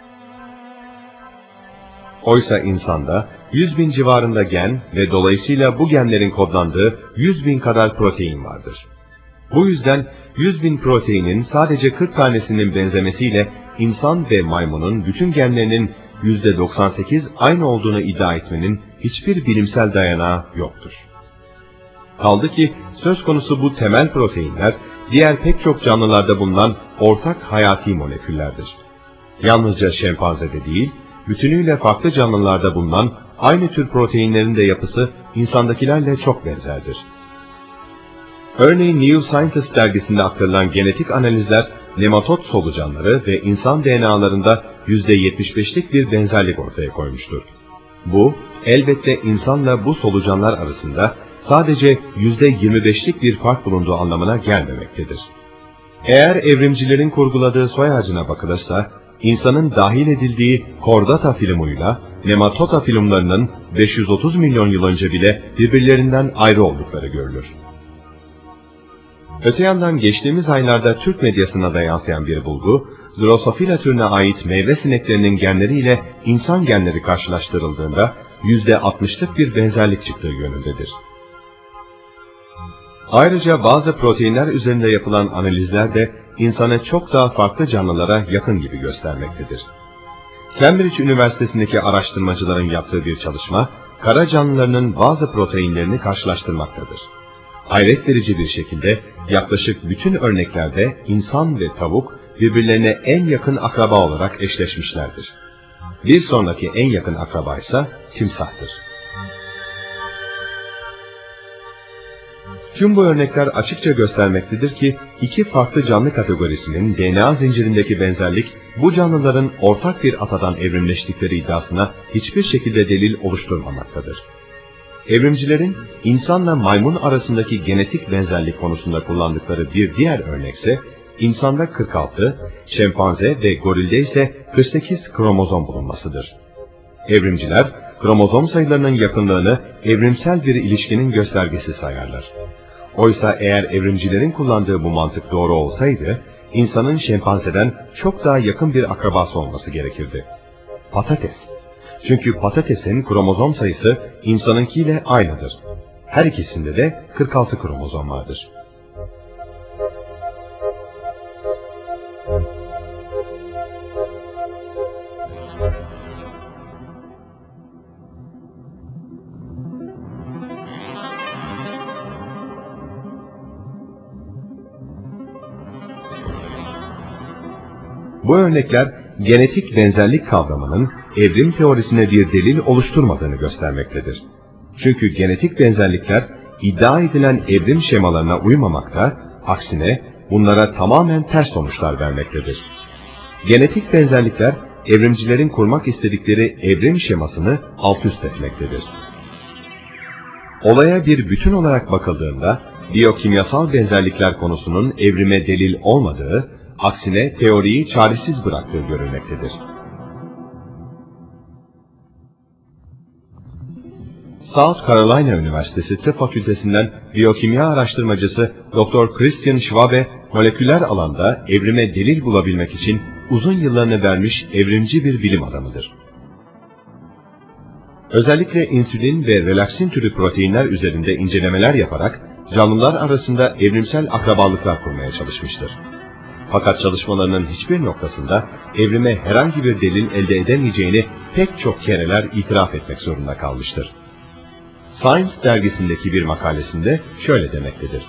Oysa insanda yüz bin civarında gen ve dolayısıyla bu genlerin kodlandığı yüz bin kadar protein vardır. Bu yüzden yüz bin proteinin sadece kırk tanesinin benzemesiyle insan ve maymunun bütün genlerinin yüzde doksan sekiz aynı olduğunu iddia etmenin hiçbir bilimsel dayanağı yoktur. Kaldı ki söz konusu bu temel proteinler diğer pek çok canlılarda bulunan ortak hayati moleküllerdir. Yalnızca şempanzede değil, bütünüyle farklı canlılarda bulunan aynı tür proteinlerin de yapısı insandakilerle çok benzerdir. Örneğin New Scientist dergisinde aktarılan genetik analizler, nematot solucanları ve insan D N A'larında yüzde yetmiş beşlik bir benzerlik ortaya koymuştur. Bu, elbette insanla bu solucanlar arasında sadece yüzde yirmi beşlik bir fark bulunduğu anlamına gelmemektedir. Eğer evrimcilerin kurguladığı soy ağacına bakılırsa, insanın dahil edildiği kordata filmuyla nematota filmlarının beş yüz otuz milyon yıl önce bile birbirlerinden ayrı oldukları görülür. Öte yandan geçtiğimiz aylarda Türk medyasına da yansıyan bir bulgu, Drosophila türüne ait meyve sineklerinin genleriyle insan genleri karşılaştırıldığında yüzde altmışlık bir benzerlik çıktığı yönündedir. Ayrıca bazı proteinler üzerinde yapılan analizler de insanı çok daha farklı canlılara yakın gibi göstermektedir. Cambridge Üniversitesi'ndeki araştırmacıların yaptığı bir çalışma, kara canlılarının bazı proteinlerini karşılaştırmaktadır. Hayret verici bir şekilde yaklaşık bütün örneklerde insan ve tavuk birbirlerine en yakın akraba olarak eşleşmişlerdir. Bir sonraki en yakın akraba ise timsahtır. Tüm bu örnekler açıkça göstermektedir ki iki farklı canlı kategorisinin D N A zincirindeki benzerlik bu canlıların ortak bir atadan evrimleştikleri iddiasına hiçbir şekilde delil oluşturmamaktadır. Evrimcilerin insanla maymun arasındaki genetik benzerlik konusunda kullandıkları bir diğer örnekse insanda kırk altı, şempanze ve gorilde ise kırk sekiz kromozom bulunmasıdır. Evrimciler kromozom sayılarının yakınlığını evrimsel bir ilişkinin göstergesi sayarlar. Oysa eğer evrimcilerin kullandığı bu mantık doğru olsaydı, insanın şempanzeden çok daha yakın bir akrabası olması gerekirdi. Patates. Çünkü patatesin kromozom sayısı insanınkiyle aynıdır. Her ikisinde de kırk altı kromozom vardır. Bu örnekler genetik benzerlik kavramının evrim teorisine bir delil oluşturmadığını göstermektedir. Çünkü genetik benzerlikler iddia edilen evrim şemalarına uymamakta, aksine bunlara tamamen ters sonuçlar vermektedir. Genetik benzerlikler evrimcilerin kurmak istedikleri evrim şemasını alt üst etmektedir. Olaya bir bütün olarak bakıldığında biyokimyasal benzerlikler konusunun evrime delil olmadığı, aksine teoriyi çaresiz bıraktığı görülmektedir. South Carolina Üniversitesi Tıp Fakültesinden biyokimya araştırmacısı doktor Christian Schwabe, moleküler alanda evrime delil bulabilmek için uzun yıllarını vermiş evrimci bir bilim adamıdır. Özellikle insülin ve relaksin türü proteinler üzerinde incelemeler yaparak canlılar arasında evrimsel akrabalıklar kurmaya çalışmıştır. Fakat çalışmalarının hiçbir noktasında evrime herhangi bir delil elde edemeyeceğini pek çok kereler itiraf etmek zorunda kalmıştır. Science dergisindeki bir makalesinde şöyle demektedir: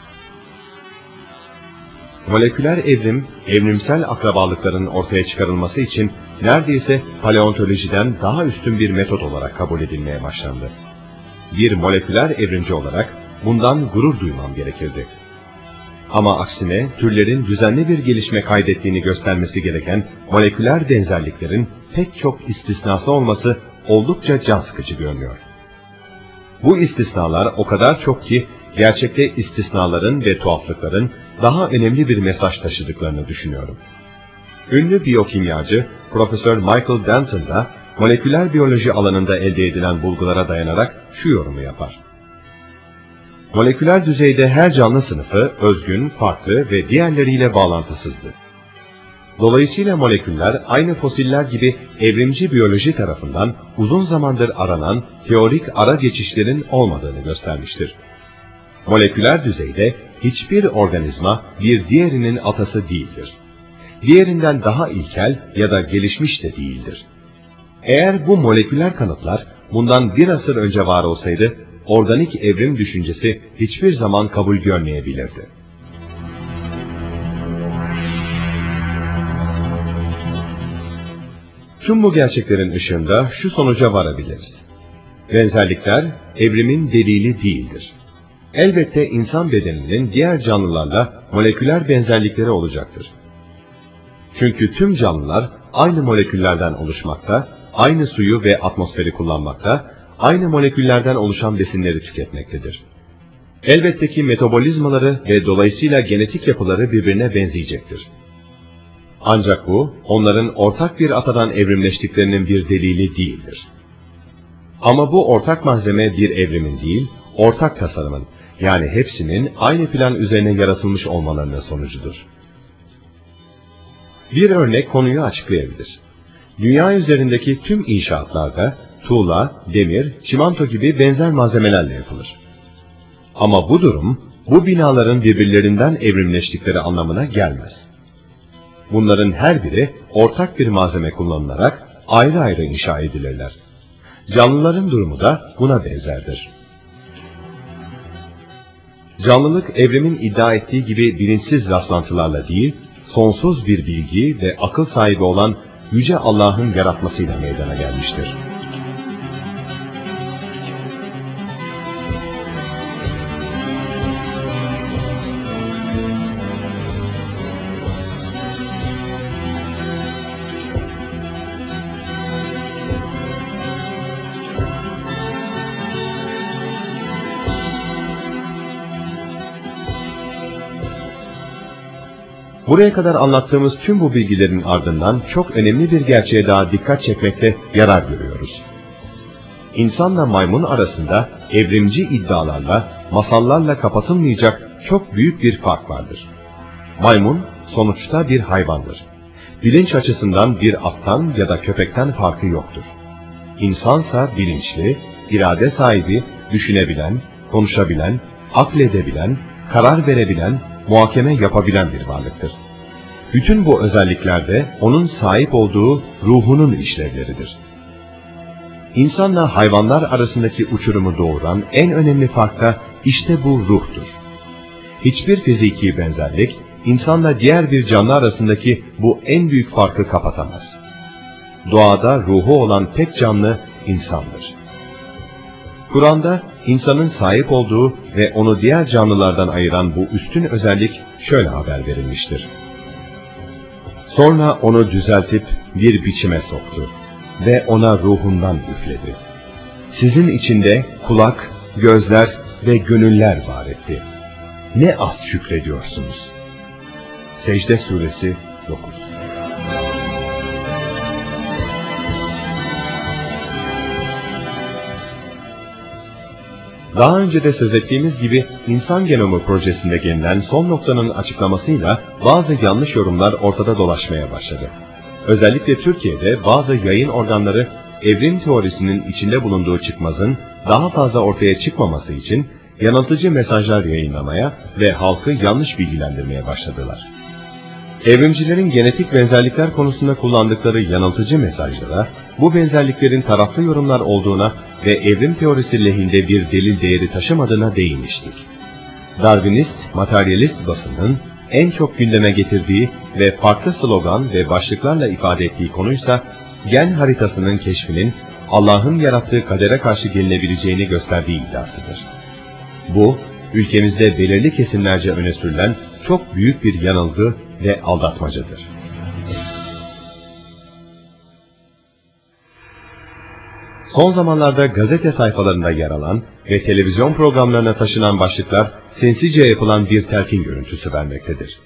moleküler evrim, evrimsel akrabalıkların ortaya çıkarılması için neredeyse paleontolojiden daha üstün bir metot olarak kabul edilmeye başlandı. Bir moleküler evrimci olarak bundan gurur duymam gerekirdi. Ama aksine türlerin düzenli bir gelişme kaydettiğini göstermesi gereken moleküler benzerliklerin pek çok istisnası olması oldukça can sıkıcı görünüyor. Bu istisnalar o kadar çok ki gerçekte istisnaların ve tuhaflıkların daha önemli bir mesaj taşıdıklarını düşünüyorum. Ünlü biyokimyacı Profesör Michael Denton da moleküler biyoloji alanında elde edilen bulgulara dayanarak şu yorumu yapar: moleküler düzeyde her canlı sınıfı özgün, farklı ve diğerleriyle bağlantısızdır. Dolayısıyla moleküller aynı fosiller gibi evrimci biyoloji tarafından uzun zamandır aranan teorik ara geçişlerin olmadığını göstermiştir. Moleküler düzeyde hiçbir organizma bir diğerinin atası değildir. Diğerinden daha ilkel ya da gelişmiş de değildir. Eğer bu moleküler kanıtlar bundan bir asır önce var olsaydı, organik evrim düşüncesi hiçbir zaman kabul görmeyebilirdi. Tüm bu gerçeklerin ışığında şu sonuca varabiliriz: benzerlikler evrimin delili değildir. Elbette insan bedeninin diğer canlılarla moleküler benzerlikleri olacaktır. Çünkü tüm canlılar aynı moleküllerden oluşmakta, aynı suyu ve atmosferi kullanmakta, aynı moleküllerden oluşan besinleri tüketmektedir. Elbette ki metabolizmaları ve dolayısıyla genetik yapıları birbirine benzeyecektir. Ancak bu, onların ortak bir atadan evrimleştiklerinin bir delili değildir. Ama bu ortak malzeme bir evrimin değil, ortak tasarımın, yani hepsinin aynı plan üzerine yaratılmış olmalarının sonucudur. Bir örnek konuyu açıklayabilir. Dünya üzerindeki tüm inşaatlarda tuğla, demir, çimento gibi benzer malzemelerle yapılır. Ama bu durum, bu binaların birbirlerinden evrimleştikleri anlamına gelmez. Bunların her biri ortak bir malzeme kullanılarak ayrı ayrı inşa edilirler. Canlıların durumu da buna benzerdir. Canlılık evrimin iddia ettiği gibi bilinçsiz rastlantılarla değil, sonsuz bir bilgi ve akıl sahibi olan Yüce Allah'ın yaratmasıyla meydana gelmiştir. Buraya kadar anlattığımız tüm bu bilgilerin ardından çok önemli bir gerçeğe daha dikkat çekmekte yarar görüyoruz. İnsanla maymun arasında evrimci iddialarla masallarla kapatılmayacak çok büyük bir fark vardır. Maymun sonuçta bir hayvandır. Bilinç açısından bir attan ya da köpekten farkı yoktur. İnsansa bilinçli, irade sahibi, düşünebilen, konuşabilen, akledebilen, karar verebilen, muhakeme yapabilen bir varlıktır. Bütün bu özellikler de onun sahip olduğu ruhunun işlevleridir. İnsanla hayvanlar arasındaki uçurumu doğuran en önemli fark da işte bu ruhtur. Hiçbir fiziki benzerlik, insanla diğer bir canlı arasındaki bu en büyük farkı kapatamaz. Doğada ruhu olan tek canlı insandır. Kur'an'da insanın sahip olduğu ve onu diğer canlılardan ayıran bu üstün özellik şöyle haber verilmiştir. Sonra onu düzeltip bir biçime soktu ve ona ruhundan üfledi. Sizin içinde kulak, gözler ve gönüller var etti. Ne az şükrediyorsunuz. Secde Suresi dokuz. Daha önce de söz ettiğimiz gibi insan genomu projesinde gelinen son noktanın açıklamasıyla bazı yanlış yorumlar ortada dolaşmaya başladı. Özellikle Türkiye'de bazı yayın organları evrim teorisinin içinde bulunduğu çıkmazın daha fazla ortaya çıkmaması için yanıltıcı mesajlar yayınlamaya ve halkı yanlış bilgilendirmeye başladılar. Evrimcilerin genetik benzerlikler konusunda kullandıkları yanıltıcı mesajlara, bu benzerliklerin taraflı yorumlar olduğuna ve evrim teorisi lehinde bir delil değeri taşımadığına değinmiştik. Darwinist, materyalist basının en çok gündeme getirdiği ve farklı slogan ve başlıklarla ifade ettiği konuysa, gen haritasının keşfinin Allah'ın yarattığı kadere karşı gelinebileceğini gösterdiği iddiasıdır. Bu, ülkemizde belirli kesimlerce öne sürülen çok büyük bir yanılgı ve aldatmacadır. Son zamanlarda gazete sayfalarında yer alan ve televizyon programlarına taşınan başlıklar sinsice yapılan bir telkin görüntüsü vermektedir.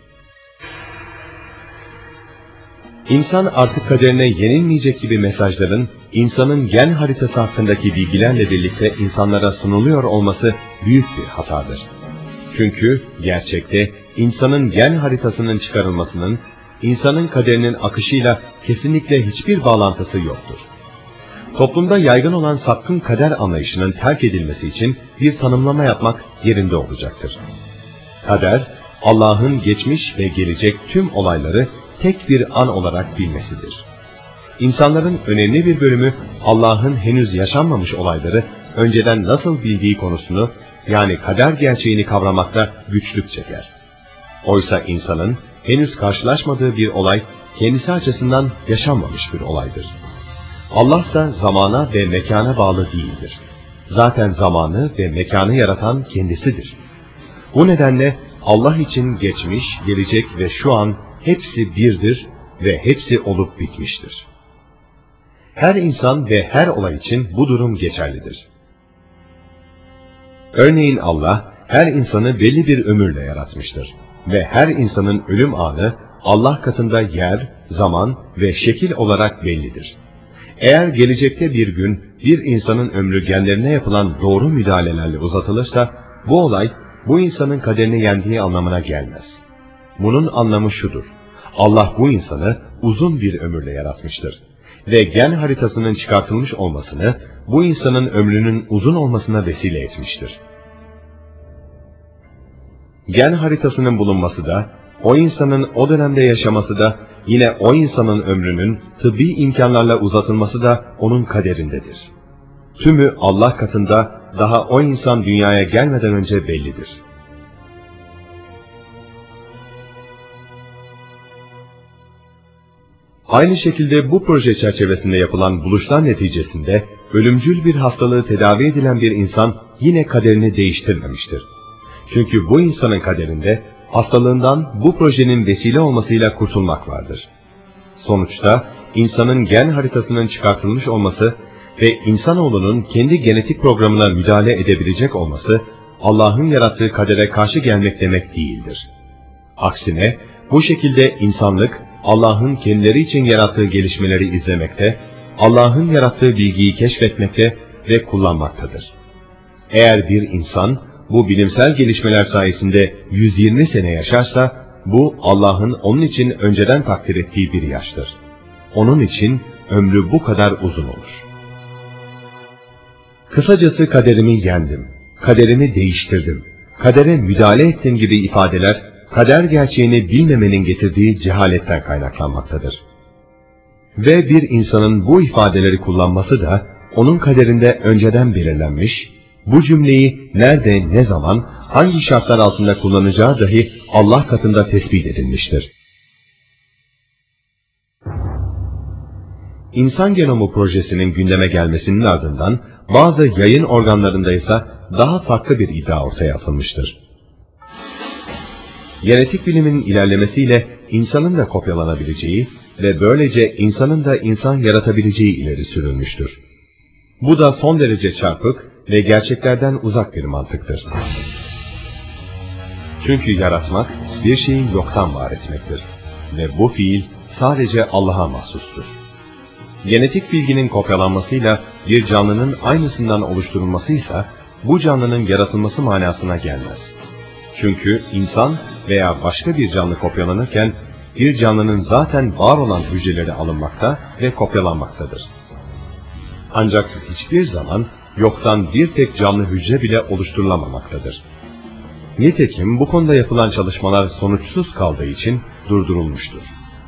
İnsan artık kaderine yenilmeyecek gibi mesajların insanın gen haritası hakkındaki bilgilerle birlikte insanlara sunuluyor olması büyük bir hatadır. Çünkü gerçekte insanın gen haritasının çıkarılmasının insanın kaderinin akışıyla kesinlikle hiçbir bağlantısı yoktur. Toplumda yaygın olan sapkın kader anlayışının terk edilmesi için bir tanımlama yapmak yerinde olacaktır. Kader, Allah'ın geçmiş ve gelecek tüm olayları tek bir an olarak bilmesidir. İnsanların önemli bir bölümü Allah'ın henüz yaşanmamış olayları önceden nasıl bildiği konusunu, yani kader gerçeğini kavramakta güçlük çeker. Oysa insanın henüz karşılaşmadığı bir olay kendisi açısından yaşanmamış bir olaydır. Allah da zamana ve mekana bağlı değildir. Zaten zamanı ve mekanı yaratan kendisidir. Bu nedenle Allah için geçmiş, gelecek ve şu an hepsi birdir ve hepsi olup bitmiştir. Her insan ve her olay için bu durum geçerlidir. Örneğin Allah her insanı belli bir ömürle yaratmıştır ve her insanın ölüm anı Allah katında yer, zaman ve şekil olarak bellidir. Eğer gelecekte bir gün bir insanın ömrü genlerine yapılan doğru müdahalelerle uzatılırsa, bu olay bu insanın kaderini yendiği anlamına gelmez. Bunun anlamı şudur: Allah bu insanı uzun bir ömürle yaratmıştır ve gen haritasının çıkartılmış olmasını bu insanın ömrünün uzun olmasına vesile etmiştir. Gen haritasının bulunması da, o insanın o dönemde yaşaması da, yine o insanın ömrünün tıbbi imkanlarla uzatılması da onun kaderindedir. Tümü Allah katında daha o insan dünyaya gelmeden önce bellidir. Aynı şekilde bu proje çerçevesinde yapılan buluşlar neticesinde ölümcül bir hastalığı tedavi edilen bir insan yine kaderini değiştirmemiştir. Çünkü bu insanın kaderinde hastalığından bu projenin vesile olmasıyla kurtulmak vardır. Sonuçta insanın gen haritasının çıkartılmış olması ve insanoğlunun kendi genetik programına müdahale edebilecek olması Allah'ın yarattığı kadere karşı gelmek demek değildir. Aksine bu şekilde insanlık Allah'ın kendileri için yarattığı gelişmeleri izlemekte, Allah'ın yarattığı bilgiyi keşfetmekte ve kullanmaktadır. Eğer bir insan bu bilimsel gelişmeler sayesinde yüz yirmi sene yaşarsa, bu Allah'ın onun için önceden takdir ettiği bir yaştır. Onun için ömrü bu kadar uzun olur. Kısacası kaderimi yendim, kaderimi değiştirdim, kadere müdahale ettim gibi ifadeler, kader gerçeğini bilmemenin getirdiği cehaletten kaynaklanmaktadır. Ve bir insanın bu ifadeleri kullanması da, onun kaderinde önceden belirlenmiş, bu cümleyi nerede, ne zaman, hangi şartlar altında kullanacağı dahi Allah katında tespit edilmiştir. İnsan Genomu Projesi'nin gündeme gelmesinin ardından, bazı yayın organlarında ise daha farklı bir iddia ortaya atılmıştır. Genetik bilimin ilerlemesiyle insanın da kopyalanabileceği ve böylece insanın da insan yaratabileceği ileri sürülmüştür. Bu da son derece çarpık ve gerçeklerden uzak bir mantıktır. Çünkü yaratmak, bir şeyi yoktan var etmektir. Ve bu fiil sadece Allah'a mahsustur. Genetik bilginin kopyalanmasıyla bir canlının aynısından oluşturulmasıysa, bu canlının yaratılması manasına gelmez. Çünkü insan veya başka bir canlı kopyalanırken, bir canlının zaten var olan hücreleri alınmakta ve kopyalanmaktadır. Ancak hiçbir zaman yoktan bir tek canlı hücre bile oluşturulamamaktadır. Nitekim bu konuda yapılan çalışmalar sonuçsuz kaldığı için durdurulmuştur.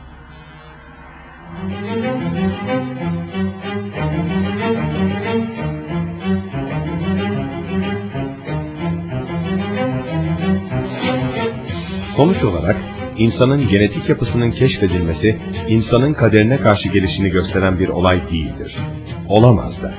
Sonuç olarak, insanın genetik yapısının keşfedilmesi, insanın kaderine karşı gelişini gösteren bir olay değildir. Olamaz da.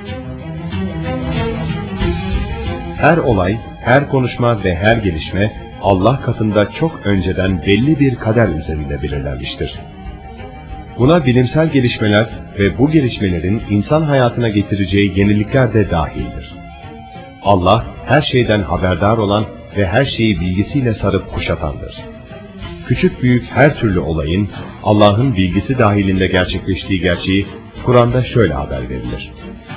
Her olay, her konuşma ve her gelişme, Allah katında çok önceden belli bir kader üzerinde belirlenmiştir. Buna bilimsel gelişmeler ve bu gelişmelerin insan hayatına getireceği yenilikler de dahildir. Allah, her şeyden haberdar olan ve her şeyi bilgisiyle sarıp kuşatandır. Küçük büyük her türlü olayın Allah'ın bilgisi dahilinde gerçekleştiği gerçeği Kur'an'da şöyle haber verilir.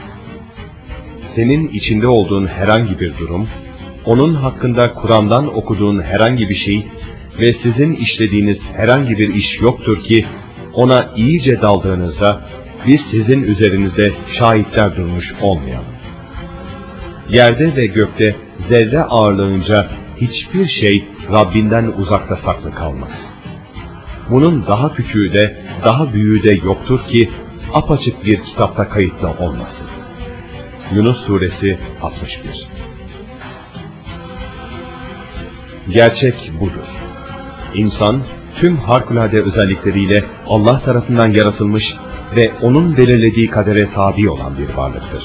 Senin içinde olduğun herhangi bir durum, onun hakkında Kur'an'dan okuduğun herhangi bir şey ve sizin işlediğiniz herhangi bir iş yoktur ki ona iyice daldığınızda biz sizin üzerinizde şahitler durmuş olmayalım. Yerde ve gökte zerre ağırlığınca hiçbir şey Rabbinden uzakta saklı kalmaz. Bunun daha küçüğü de, daha büyüğü de yoktur ki apaçık bir kitapta kayıtlı olmasın. Yunus Suresi altmış bir. Gerçek budur. İnsan, tüm harikulade özellikleriyle Allah tarafından yaratılmış ve onun belirlediği kadere tabi olan bir varlıktır.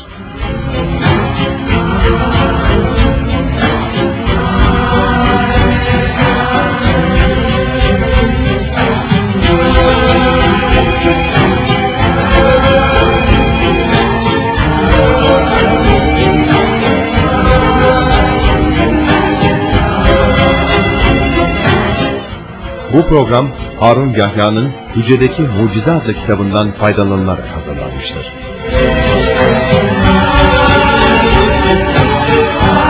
Bu program, Harun Yahya'nın Hücredeki Mucize adlı kitabından faydalanılarak hazırlanmıştır.